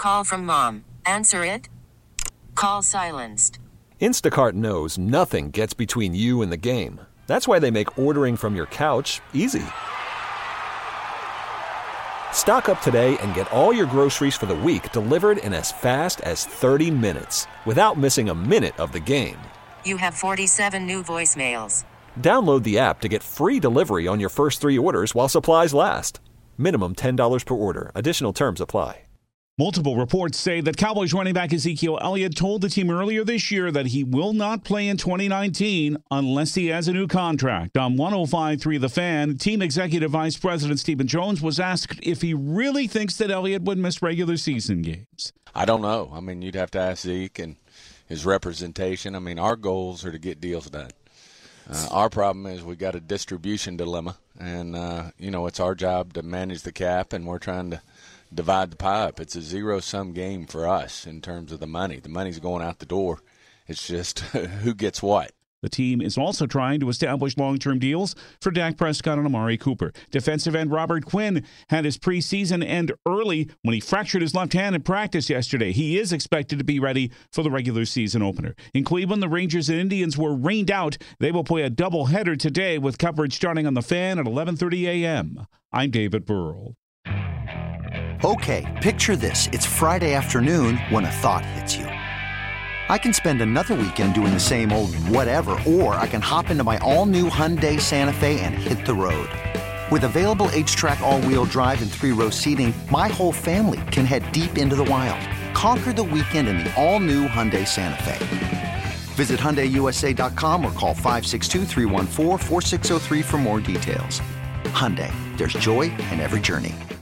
call from mom. Answer it. Call silenced. Instacart knows nothing gets between you and the game. That's why they make ordering from your couch easy. Stock up today and get all your groceries for the week delivered in as fast as 30 minutes without missing a minute of the game. You have 47 new voicemails. Download the app to get free delivery on your first 3 orders while supplies last. Minimum $10 per order. Additional terms apply. Multiple reports say that Cowboys running back Ezekiel Elliott told the team earlier this year that he will not play in 2019 unless he has a new contract. On 105.3 The Fan, team executive vice president Stephen Jones was asked if he really thinks that Elliott would miss regular season games. I don't know. I mean, you'd have to ask Zeke and his representation. I mean, our goals are to get deals done. Our problem is we got a distribution dilemma, and, it's our job to manage the cap, and we're trying to divide the pie up. It's a zero-sum game for us in terms of the money. The money's going out the door. It's just who gets what. The team is also trying to establish long-term deals for Dak Prescott and Amari Cooper. Defensive end Robert Quinn had his preseason end early when he fractured his left hand in practice yesterday. He is expected to be ready for the regular season opener. In Cleveland, the Rangers and Indians were rained out. They will play a doubleheader today with coverage starting on The Fan at 11:30 a.m. I'm David Burrell. Okay, picture this. It's Friday afternoon when a thought hits you. I can spend another weekend doing the same old whatever, or I can hop into my all-new Hyundai Santa Fe and hit the road. With available H-Track all-wheel drive and 3-row seating, my whole family can head deep into the wild. Conquer the weekend in the all-new Hyundai Santa Fe. Visit HyundaiUSA.com or call 562-314-4603 for more details. Hyundai, there's joy in every journey.